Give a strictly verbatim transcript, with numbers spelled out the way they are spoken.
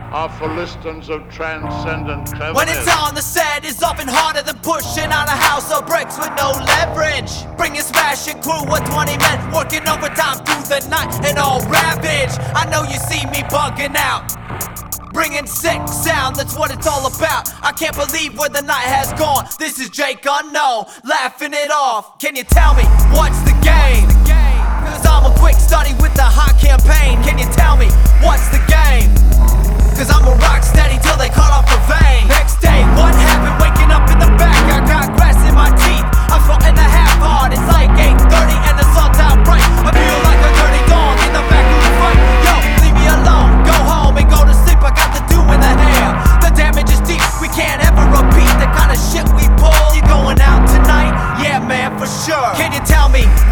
are philistines of transcendent cleverness. When it's on, the set is often harder than pushing on a house of bricks with no leverage. Bring your smashing crew with twenty men working overtime through the night and all ravage. I know you see me bugging out, bringing sick sound, that's what it's all about. I can't believe where the night has gone. This is Jake Unknown, laughing it off. Can you tell me, what's the game? Cause I'm a quick study with the hot campaign. Can you tell me, what's the game? Cause I'm a rock steady till they cut off the vein. Next day, what happened? Waking up in the back, I got grass in my teeth. I'm floating a half hard, it's like eight thirty and the sun's out bright. I feel like a dirty dog in the back of the fight. Yo, leave me alone, go home and go to sleep. I got the dew in the hair, the damage is deep. We can't ever repeat the kind of shit we pull. You going out tonight? Yeah man, for sure. Can you tell me,